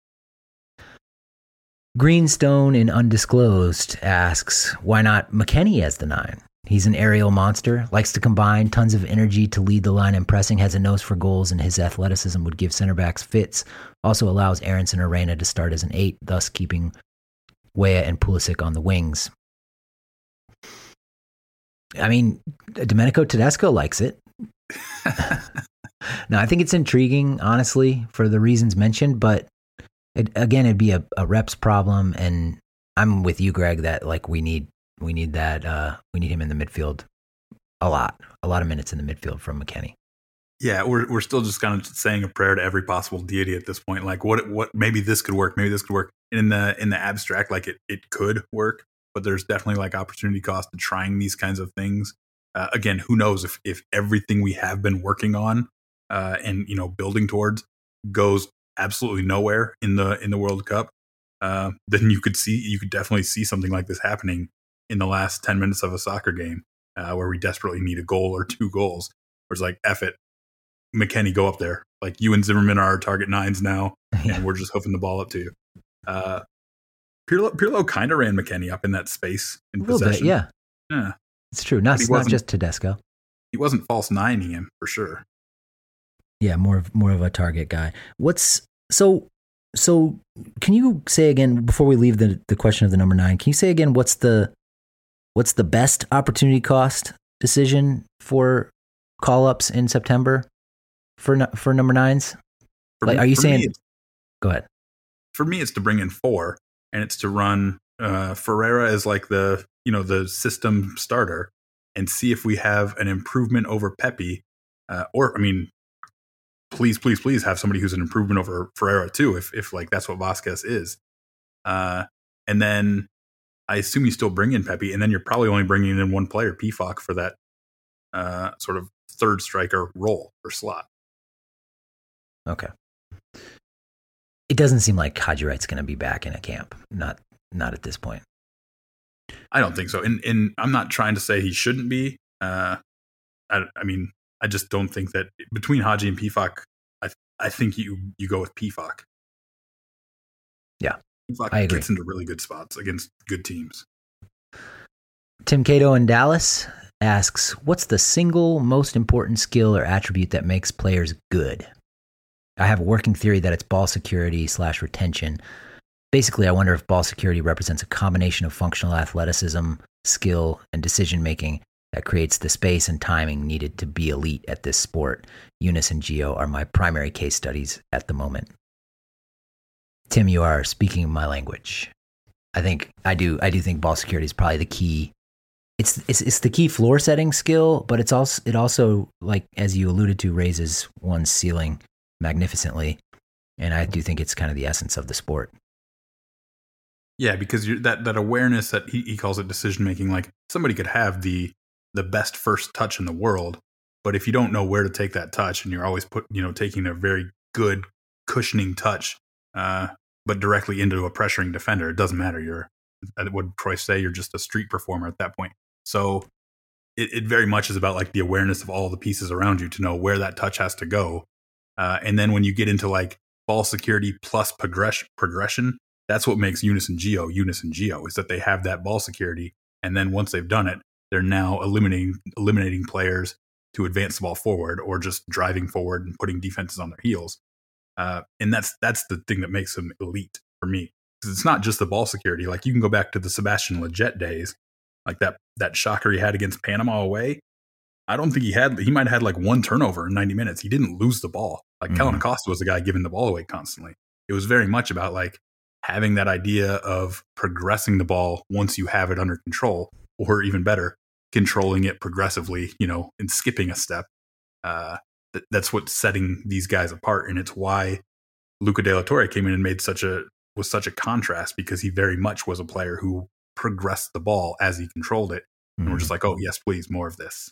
Greenstone in Undisclosed asks, why not McKennie as the nine? He's an aerial monster, likes to combine, tons of energy to lead the line in pressing, has a nose for goals, and his athleticism would give center backs fits. Also allows Aronson or Reyna to start as an eight, thus keeping Weah and Pulisic on the wings. I mean, Domenico Tedesco likes it. No, I think it's intriguing, honestly, for the reasons mentioned, but it, again, it'd be a, a reps problem, and I'm with you, Greg, that like we need We need that. Uh, we need him in the midfield a lot, a lot of minutes in the midfield from McKennie. Yeah, we're we're still just kind of saying a prayer to every possible deity at this point. Like, what what maybe this could work, maybe this could work. And in the in the abstract, like it it could work, but there's definitely like opportunity cost to trying these kinds of things. Uh, again, who knows if if everything we have been working on uh, and you know building towards goes absolutely nowhere in the in the World Cup, uh, then you could see you could definitely see something like this happening in the last ten minutes of a soccer game uh, where we desperately need a goal or two goals. Where it's like, F it, McKennie, go up there. Like, you and Zimmerman are our target nines now, Yeah. and we're just hoofing the ball up to you. Uh, Pirlo, Pirlo kind of ran McKennie up in that space in a little possession. bit, yeah. Yeah. It's true. Not, not just Tedesco. He wasn't false nining him, for sure. Yeah, more of more of a target guy. What's so so? Can you say again before we leave the the question of the number nine? Can you say again what's the what's the best opportunity cost decision for call ups in September for nu- for number nines? For Like, me- are you for saying? me, it's- Go ahead. For me, it's to bring in four, and it's to run uh, Ferreira as like the you know the system starter, and see if we have an improvement over Pepe, uh, or I mean, please, please, please have somebody who's an improvement over Ferreira too, if if like that's what Vasquez is. Uh, and then I assume you still bring in Pepe, and then you're probably only bringing in one player, P F O C, for that uh, sort of third striker role or slot. Okay. It doesn't seem like Haji Wright's going to be back in a camp. Not not at this point. I don't think so. And and I'm not trying to say he shouldn't be. Uh, I, I mean, I just don't think that between Haji and P F O C, I I think you you go with P F O C. Yeah, P F O C I agree. gets into really good spots against good teams. Tim Cato in Dallas asks, what's the single most important skill or attribute that makes players good? I have a working theory that it's ball security slash retention. Basically, I wonder if ball security represents a combination of functional athleticism, skill, and decision-making that creates the space and timing needed to be elite at this sport. Eunice and Gio are my primary case studies at the moment. Tim, you are speaking my language. I think I do. I do think ball security is probably the key. It's it's it's the key floor setting skill, but it's also it also, like as you alluded to, raises one's ceiling magnificently, and I do think it's kind of the essence of the sport. Yeah, because you're, that that awareness that he, he calls it decision making. Like somebody could have the the best first touch in the world, but if you don't know where to take that touch, and you're always put you know taking a very good cushioning touch, uh, but directly into a pressuring defender, it doesn't matter. You're what would Troy say? You're just a street performer at that point. So it, it very much is about like the awareness of all the pieces around you to know where that touch has to go. Uh, and then when you get into like ball security plus progression, progression, that's what makes Eunice and Gio Eunice and Gio, is that they have that ball security. And then once they've done it, they're now eliminating eliminating players to advance the ball forward or just driving forward and putting defenses on their heels. Uh, and that's that's the thing that makes them elite for me. Because it's not just the ball security. Like you can go back to the Sebastian Lletget days, like that that shocker he had against Panama away. I don't think he had, he might have had like one turnover in ninety minutes. He didn't lose the ball. Like mm-hmm. Kellen Acosta was the guy giving the ball away constantly. It was very much about like having that idea of progressing the ball once you have it under control, or even better, controlling it progressively, you know, and skipping a step. Uh, th- that's what's setting these guys apart. And it's why Luca De La Torre came in and made such a, was such a contrast, because he very much was a player who progressed the ball as he controlled it. And mm-hmm. we're just like, oh yes, please, more of this.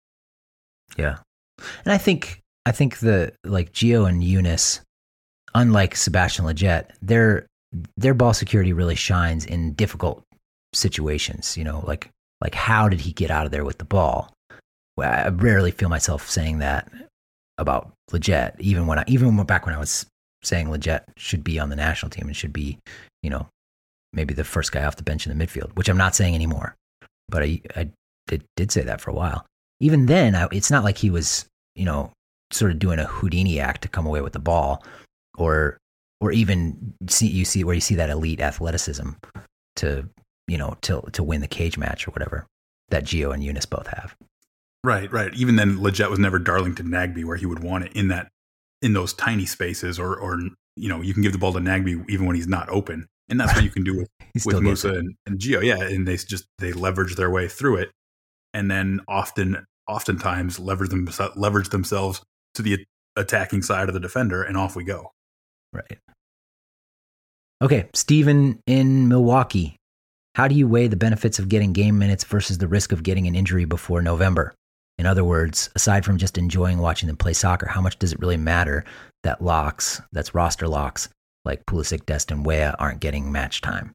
Yeah. And I think, I think the, like Gio and Eunice, unlike Sebastian Lletget, their, their ball security really shines in difficult situations, you know, like, like how did he get out of there with the ball? Well, I rarely feel myself saying that about Lletget, even when I, even back when I was saying Lletget should be on the national team and should be, you know, maybe the first guy off the bench in the midfield, which I'm not saying anymore, but I, I did, did say that for a while. Even then, I, it's not like he was, you know, sort of doing a Houdini act to come away with the ball, or, or even see you see where you see that elite athleticism to, you know, to to win the cage match or whatever that Gio and Eunice both have. Right, right. Even then, Lletget was never Darlington Nagbe, where he would want it in that, in those tiny spaces, or, or you know, you can give the ball to Nagbe even when he's not open, and that's what you can do with with Musa and, and Gio. Yeah, and they just they leverage their way through it, and then often, oftentimes leverage them leverage themselves to the attacking side of the defender, and off we go. Right. Okay, Steven in Milwaukee. How do you weigh the benefits of getting game minutes versus the risk of getting an injury before November? In other words, aside from just enjoying watching them play soccer, how much does it really matter that locks, that's roster locks, like Pulisic, Dest, and Weah aren't getting match time?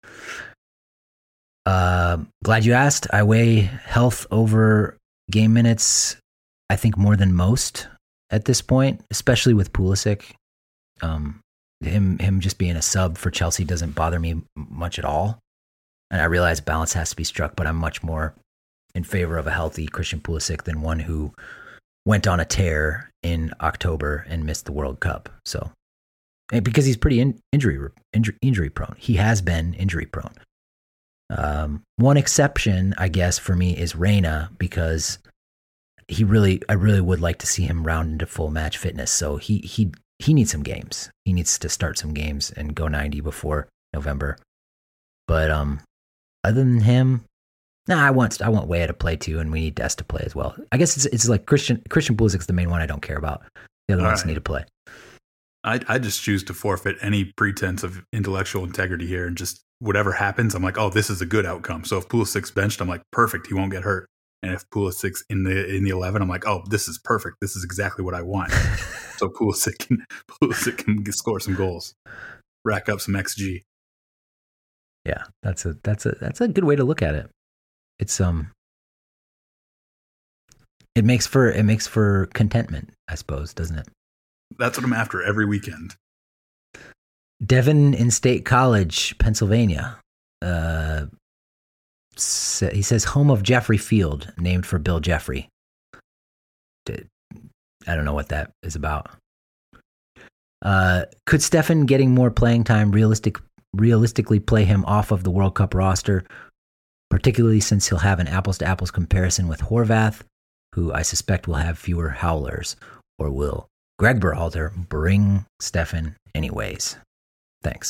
Uh, glad you asked. I weigh health over game minutes, I think, more than most at this point, especially with Pulisic. Um, him him just being a sub for Chelsea doesn't bother me much at all. And I realize balance has to be struck, but I'm much more in favor of a healthy Christian Pulisic than one who went on a tear in October and missed the World Cup. So, and because he's pretty in, injury, injury injury prone, he has been injury prone. Um, one exception, I guess, for me is Reyna, because he really, I really would like to see him round into full match fitness. So he he he needs some games. He needs to start some games and go ninety before November. But um, other than him, nah, I want I want Weah to play too, and we need Dest to play as well. I guess it's it's like Christian Christian Pulisic's the main one I don't care about. The other All ones right. need to play. I I just choose to forfeit any pretense of intellectual integrity here, and just whatever happens, I'm like, oh, this is a good outcome. So if Pulisic's benched, I'm like, perfect, he won't get hurt. And if Pulisic's in the in the eleven, I'm like, oh, this is perfect. This is exactly what I want. So Pulisic can Pulisic can score some goals, rack up some X G. Yeah, that's a that's a that's a good way to look at it. It's um, it makes for it makes for contentment, I suppose, doesn't it? That's what I'm after every weekend. Devon in State College, Pennsylvania. Uh, he says home of Jeffrey Field, named for Bill Jeffrey. I don't know what that is about. Uh, could Stefan getting more playing time realistic realistically play him off of the World Cup roster, particularly since he'll have an apples-to-apples comparison with Horvath, who I suspect will have fewer howlers, or will Greg Berhalter bring Stefan anyways? Thanks.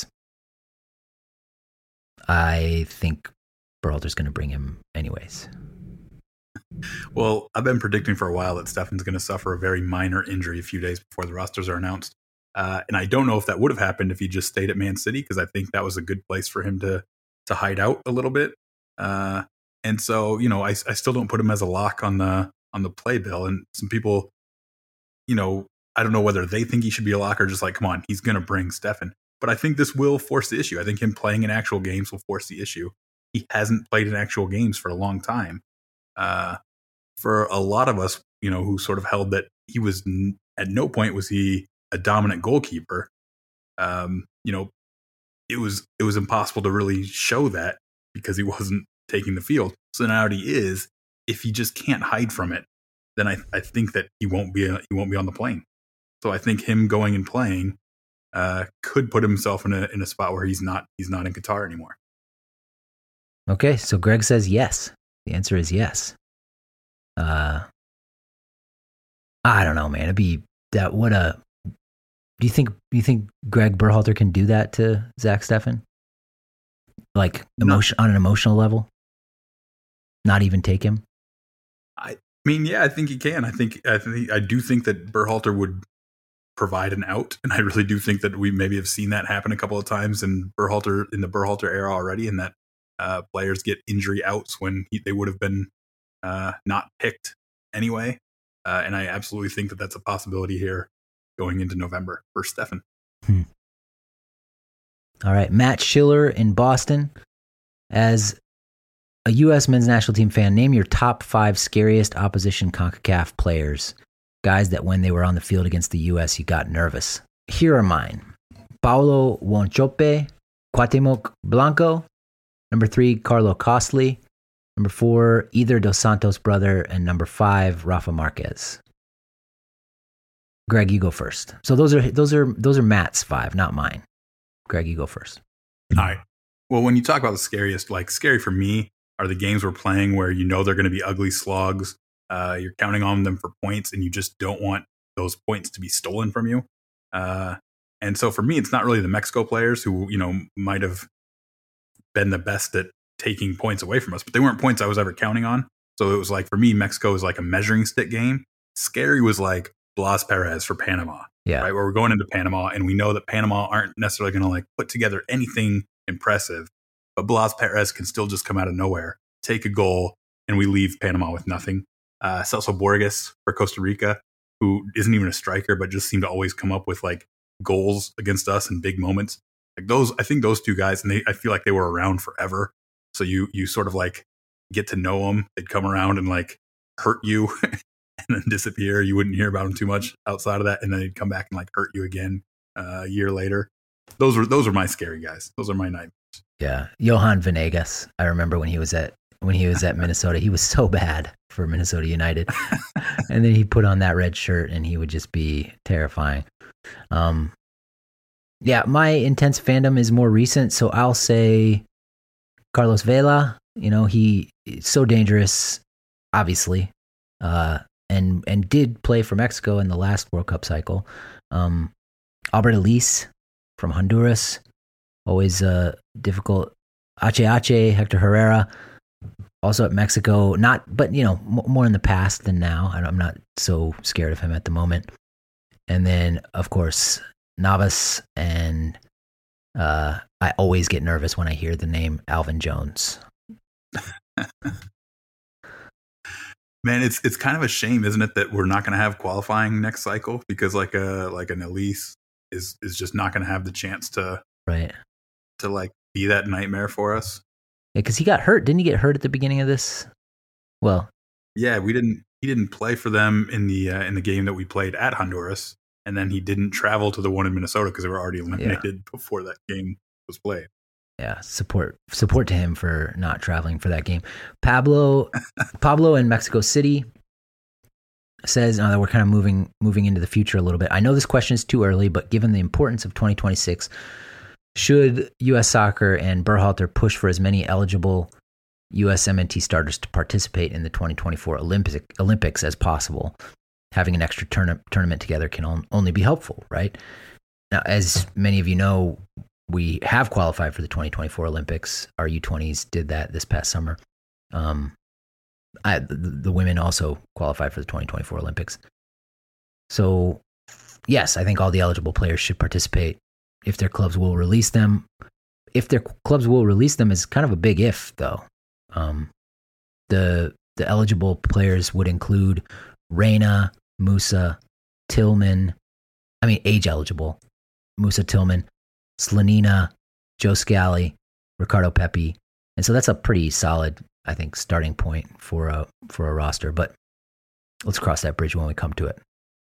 I think Berhalter's going to bring him anyways. Well, I've been predicting for a while that Stefan's going to suffer a very minor injury a few days before the rosters are announced. Uh, and I don't know if that would have happened if he just stayed at Man City, because I think that was a good place for him to to hide out a little bit. Uh, and so, you know, I, I still don't put him as a lock on the on the playbill. And some people, you know, I don't know whether they think he should be a lock or just like, come on, he's going to bring Stefan. But I think this will force the issue. I think him playing in actual games will force the issue. He hasn't played in actual games for a long time. Uh, for a lot of us, you know, who sort of held that he was n- at no point was he a dominant goalkeeper. Um, you know, it was it was impossible to really show that because he wasn't taking the field. So now he is. If he just can't hide from it, then I, I think that he won't be a, he won't be on the plane. So I think him going and playing uh, could put himself in a in a spot where he's not he's not in Qatar anymore. Okay, so Greg says yes. The answer is yes. Uh, I don't know, man. It'd be that. What a. Do you think? Do you think Greg Berhalter can do that to Zach Steffen? Like emotion no. on an emotional level? Not even take him? I mean, yeah, I think he can. I think I think I do think that Berhalter would provide an out, and I really do think that we maybe have seen that happen a couple of times in Berhalter in the Berhalter era already, and that uh, players get injury outs when he, they would have been uh, not picked anyway. Uh, and I absolutely think that that's a possibility here going into November for Steffen. Hmm. All right, Matt Schiller in Boston. As a U S men's national team fan, name your top five scariest opposition CONCACAF players. Guys that when they were on the field against the U S, you got nervous. Here are mine. Paulo Wanchope, Cuauhtemoc Blanco. Number three, Carlo Costly. Number four, either Dos Santos brother. And number five, Rafa Marquez. Greg, you go first. So those are those are those are Matt's five, not mine. Greg, you go first. All right. Well, when you talk about the scariest, like scary for me are the games we're playing where you know they're going to be ugly slogs. Uh, you're counting on them for points, and you just don't want those points to be stolen from you. Uh, and so for me, it's not really the Mexico players who, you know, might have been the best at taking points away from us, but they weren't points I was ever counting on. So it was like, for me, Mexico was like a measuring stick game. Scary was like Blas Perez for Panama. Yeah. Right. Where we're going into Panama and we know that Panama aren't necessarily going to like put together anything impressive, but Blas Perez can still just come out of nowhere, take a goal, and we leave Panama with nothing. Uh, Celso Borges for Costa Rica, who isn't even a striker, but just seemed to always come up with like goals against us in big moments. Like those, I think those two guys, and they, I feel like they were around forever. So you, you sort of like get to know them. They'd come around and like hurt you and then disappear. You wouldn't hear about them too much outside of that. And then they'd come back and like hurt you again uh, a year later. Those were, those are my scary guys. Those are my nightmares. Yeah. Johan Venegas. I remember when he was at when he was at Minnesota. He was so bad for Minnesota United. And then he put on that red shirt and he would just be terrifying. Um, yeah, my intense fandom is more recent. So I'll say Carlos Vela. You know, he is so dangerous, obviously, uh, and and did play for Mexico in the last World Cup cycle. Um, Albert Elise from Honduras, always uh, difficult. H H, Hector Herrera, also at Mexico. Not, but you know, m- more in the past than now. And I'm not so scared of him at the moment. And then, of course, Navas, and uh, I always get nervous when I hear the name Alvin Jones. Man, it's it's kind of a shame, isn't it, that we're not going to have qualifying next cycle, because like a like an Elise is is just not going to have the chance to right to like be that nightmare for us. Yeah, because he got hurt. Didn't he get hurt at the beginning of this? Well, yeah, we didn't. He didn't play for them in the uh, in the game that we played at Honduras, and then he didn't travel to the one in Minnesota because they were already eliminated yeah. before that game was played. Yeah, support support to him for not traveling for that game. Pablo Pablo in Mexico City says uh, that we're kind of moving moving into the future a little bit. I know this question is too early, but given the importance of twenty twenty-six, should U S Soccer and Berhalter push for as many eligible U S M N T starters to participate in the twenty twenty-four Olympic, Olympics as possible? Having an extra tourna- tournament together can on, only be helpful, right? Now, as many of you know, we have qualified for the twenty twenty-four Olympics. Our U twenties did that this past summer. Um, I, the, the women also qualified for the twenty twenty-four Olympics. So, yes, I think all the eligible players should participate if their clubs will release them. If their clubs will release them is kind of a big if, though. Um, the the eligible players would include Reyna, Musa, Tillman. I mean, age eligible. Musa, Tillman, Slonina, Joe Scally, Ricardo Pepi. And so that's a pretty solid, I think, starting point for a for a roster. But let's cross that bridge when we come to it.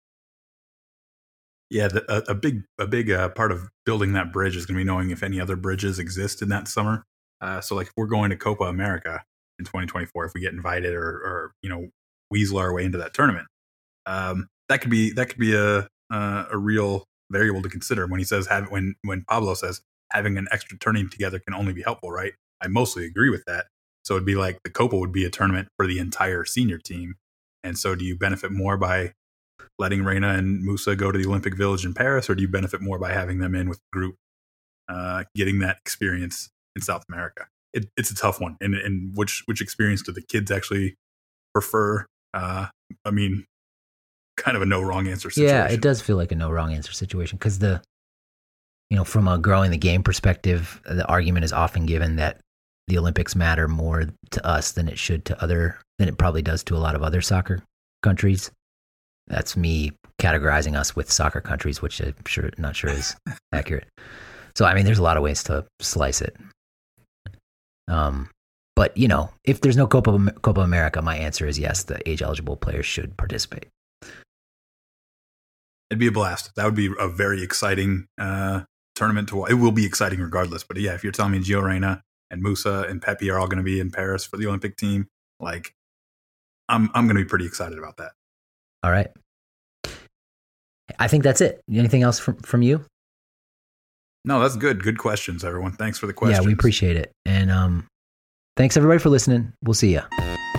Yeah, the, a, a big a big uh, part of building that bridge is going to be knowing if any other bridges exist in that summer. Uh, so, like, if we're going to Copa America in twenty twenty-four, if we get invited or, or you know, weasel our way into that tournament, um, that could be that could be a uh, a real variable to consider. When he says have when when Pablo says having an extra tournament together can only be helpful, right? I mostly agree with that. So it'd be like the Copa would be a tournament for the entire senior team, and so do you benefit more by letting Reyna and Musa go to the Olympic Village in Paris, or do you benefit more by having them in with the group, uh, getting that experience in South America? It, it's a tough one, and and which which experience do the kids actually prefer? Uh, I mean, kind of a no wrong answer situation. Yeah, it does feel like a no wrong answer situation because the, you know, from a growing the game perspective, the argument is often given that the Olympics matter more to us than it should to other than it probably does to a lot of other soccer countries. That's me categorizing us with soccer countries, which I'm sure not sure is accurate. So I mean, there's a lot of ways to slice it. Um, but you know, if there's no Copa Copa America, my answer is yes. The age eligible players should participate. It'd be a blast. That would be a very exciting uh, tournament to watch. It will be exciting regardless. But yeah, if you're telling me Gio Reyna and Musa and Pepi are all going to be in Paris for the Olympic team, like I'm I'm going to be pretty excited about that. All right. I think that's it. Anything else from, from you? No, that's good. Good questions, everyone. Thanks for the questions. Yeah, we appreciate it. And um, thanks everybody for listening. We'll see ya.